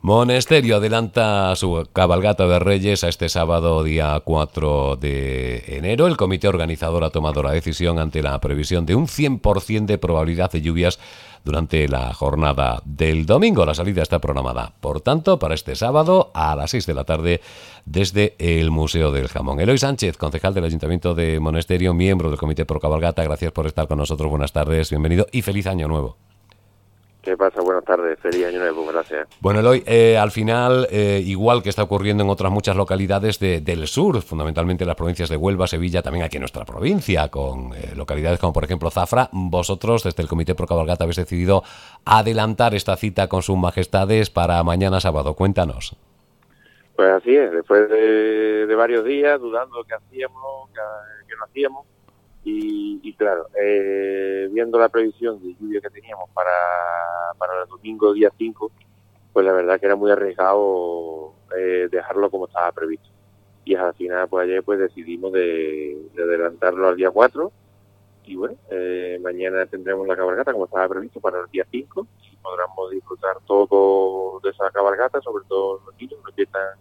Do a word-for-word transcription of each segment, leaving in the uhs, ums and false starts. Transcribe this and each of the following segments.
Monesterio adelanta su cabalgata de Reyes a este sábado, día cuatro de enero. El comité organizador ha tomado la decisión ante la previsión de un cien por ciento de probabilidad de lluvias durante la jornada del domingo. La salida está programada, por tanto, para este sábado a las seis de la tarde desde el Museo del Jamón. Eloy Sánchez, concejal del Ayuntamiento de Monesterio, miembro del comité pro cabalgata, gracias por estar con nosotros. Buenas tardes, bienvenido y feliz año nuevo. ¿Qué pasa? Buenas tardes, feliz año nuevo, gracias. Bueno, Eloy, eh, al final, eh, igual que está ocurriendo en otras muchas localidades de, del sur, fundamentalmente en las provincias de Huelva, Sevilla, también aquí en nuestra provincia, con eh, localidades como por ejemplo Zafra, vosotros desde el Comité Pro Cabalgata habéis decidido adelantar esta cita con sus majestades para mañana sábado. Cuéntanos. Pues así es, después de, de varios días dudando qué hacíamos, qué, qué no hacíamos, y, y claro, eh, viendo la previsión de lluvia que teníamos para, para el domingo día cinco, pues la verdad que era muy arriesgado eh, dejarlo como estaba previsto. Y al final, pues ayer pues decidimos de, de adelantarlo al día cuatro, y bueno, eh, mañana tendremos la cabalgata como estaba previsto para el día cinco, y podremos disfrutar todo de esa cabalgata, sobre todo los niños, que empiezan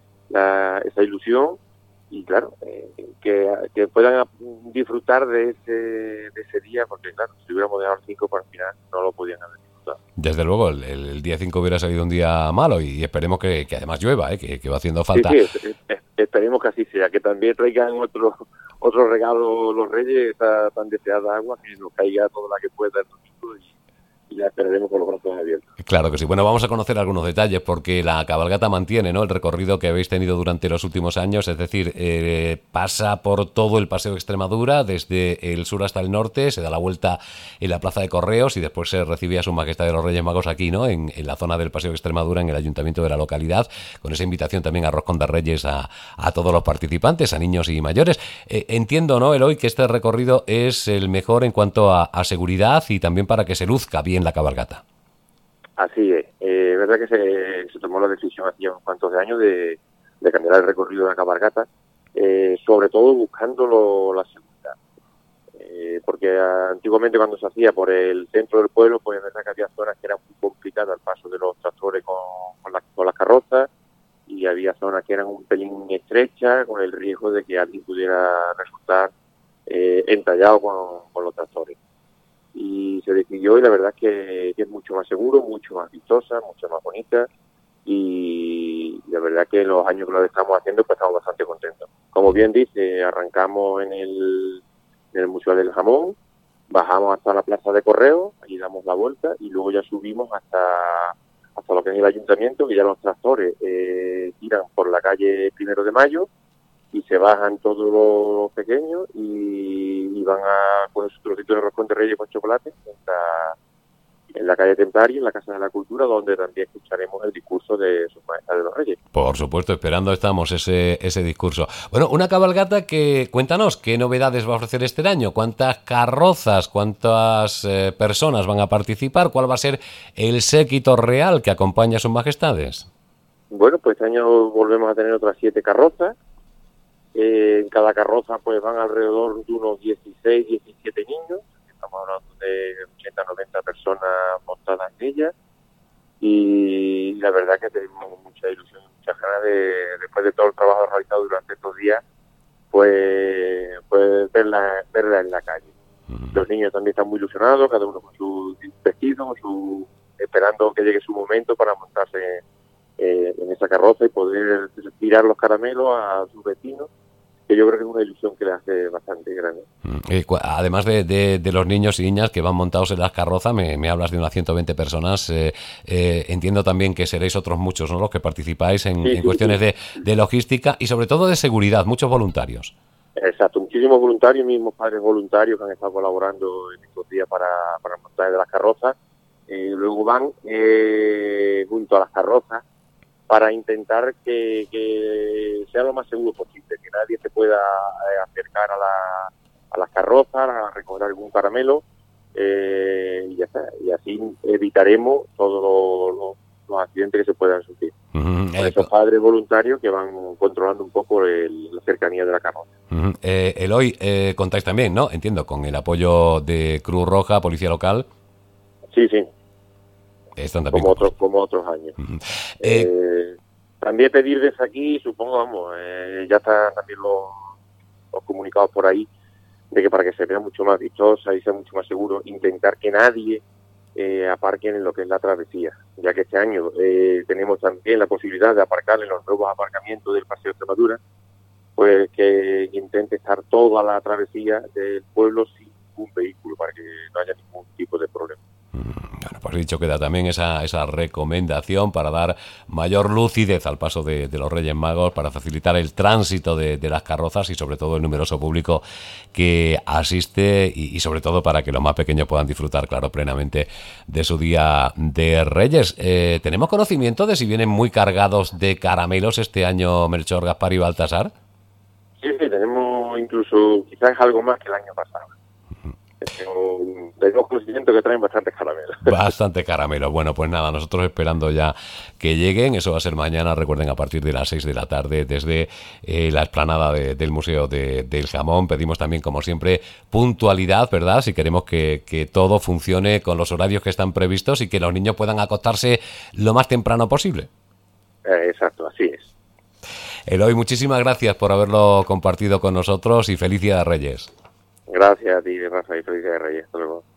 la, esa ilusión. Y claro, eh, que, que puedan disfrutar de ese de ese día, porque claro, si hubiéramos dejado el cinco para el final, no lo podían haber disfrutado. Desde luego, el, el día cinco hubiera salido un día malo y esperemos que, que además llueva, ¿eh? que, que va haciendo falta. Sí, sí, es, es, esperemos que así sea, que también traigan otro otro regalo los Reyes, esa tan deseada agua, que nos caiga toda la que pueda el domingo y, y la esperaremos con los brazos abiertos. Claro que sí. Bueno, vamos a conocer algunos detalles porque la cabalgata mantiene, ¿no?, el recorrido que habéis tenido durante los últimos años, es decir, eh, pasa por todo el Paseo de Extremadura, desde el sur hasta el norte, se da la vuelta en la Plaza de Correos y después se recibe a Su Majestad de los Reyes Magos aquí, ¿no?, en, en la zona del Paseo de Extremadura, en el Ayuntamiento de la localidad, con esa invitación también a Roscón de Reyes a, a todos los participantes, a niños y mayores. Eh, entiendo, ¿no, Eloy, que este recorrido es el mejor en cuanto a, a seguridad y también para que se luzca bien la cabalgata? Así es, eh, es verdad que se, se tomó la decisión hace unos cuantos de años de, de cambiar el recorrido de la cabalgata, eh, sobre todo buscando lo, la seguridad, eh, porque antiguamente cuando se hacía por el centro del pueblo, pues es verdad que había zonas que eran muy complicadas el paso de los tractores con, con, la, con las carrozas, y había zonas que eran un pelín estrechas, con el riesgo de que alguien pudiera resultar eh, entallado con, con los tractores. Y se decidió, y la verdad es que, que es mucho más seguro, mucho más vistosa, mucho más bonita, y la verdad que en los años que lo estamos haciendo pues estamos bastante contentos. Como bien dice, arrancamos en el, en el Museo del Jamón, bajamos hasta la Plaza de Correos, allí damos la vuelta y luego ya subimos hasta, hasta lo que es el Ayuntamiento, que ya los tractores eh, tiran por la calle Primero de Mayo y se bajan todos los pequeños y, y van a poner su trocito de roscón de Reyes con chocolate en la, en la calle Templaria, en la Casa de la Cultura, donde también escucharemos el discurso de Su Majestad de los Reyes. Por supuesto, esperando estamos ese, ese discurso. Bueno, una cabalgata que, cuéntanos, ¿qué novedades va a ofrecer este año? ¿Cuántas carrozas, cuántas eh, personas van a participar? ¿Cuál va a ser el séquito real que acompaña a Sus Majestades? Bueno, pues este año volvemos a tener otras siete carrozas. Eh, en cada carroza pues van alrededor de unos dieciséis, diecisiete niños, estamos hablando de ochenta, noventa personas montadas en ella, y la verdad que tenemos mucha ilusión, muchas ganas de, después de todo el trabajo realizado durante estos días, pues, pues verla, verla en la calle. Uh-huh. Los niños también están muy ilusionados, cada uno con su vestido, con su, esperando que llegue su momento para montarse eh, en esa carroza y poder tirar los caramelos a sus vecinos, que yo creo que es una ilusión que le hace bastante grande. Eh, además de, de, de los niños y niñas que van montados en las carrozas, me, me hablas de unas ciento veinte personas, eh, eh, entiendo también que seréis otros muchos, ¿no?, los que participáis en, sí, en sí, cuestiones sí. De, de logística y sobre todo de seguridad, muchos voluntarios. Exacto, muchísimos voluntarios, mismos padres voluntarios que han estado colaborando en estos días para, para el montaje de las carrozas. Eh, luego van eh, junto a las carrozas para intentar que, que sea lo más seguro posible, que nadie se pueda eh, acercar a, la, a las carrozas, a recoger algún caramelo, eh, y ya está. Y así evitaremos todos los, los, los accidentes que se puedan sufrir. Uh-huh. Con esos padres voluntarios que van controlando un poco el, la cercanía de la carroza. Uh-huh. Eh, Eloy, eh, contáis también, ¿no?, entiendo, con el apoyo de Cruz Roja, Policía Local. Sí, sí. Están también como con otros como otros años. Uh-huh. Eh, eh, también pedir desde aquí, supongo, vamos, eh, ya están también los, los comunicados por ahí, de que para que se vea mucho más vistosa y sea mucho más seguro, intentar que nadie eh, aparque en lo que es la travesía, ya que este año eh, tenemos también la posibilidad de aparcar en los nuevos aparcamientos del Paseo de Extremadura, pues que intente estar toda la travesía del pueblo sin ningún vehículo, para que no haya ningún tipo de problema. Bueno, pues dicho queda también esa, esa recomendación para dar mayor lucidez al paso de, de los Reyes Magos, para facilitar el tránsito de, de las carrozas y sobre todo el numeroso público que asiste y, y sobre todo para que los más pequeños puedan disfrutar, claro, plenamente de su día de Reyes. Eh, ¿Tenemos conocimiento de si vienen muy cargados de caramelos este año Melchor, Gaspar y Baltasar? Sí, sí, tenemos incluso quizás algo más que el año pasado. Tengo, tengo conocimiento que traen bastantes caramelos. Bastante caramelo. Bueno, pues nada, nosotros esperando ya que lleguen. Eso va a ser mañana, recuerden, a partir de las seis de la tarde, desde eh, la explanada de, del Museo de, del Jamón. Pedimos también, como siempre, puntualidad, ¿verdad? Si queremos que, que todo funcione con los horarios que están previstos y que los niños puedan acostarse lo más temprano posible. Eh, exacto, así es. Eloy, muchísimas gracias por haberlo compartido con nosotros y feliz Día de Reyes. Gracias a ti, Rafa, y felicidades, Reyes. Hasta luego.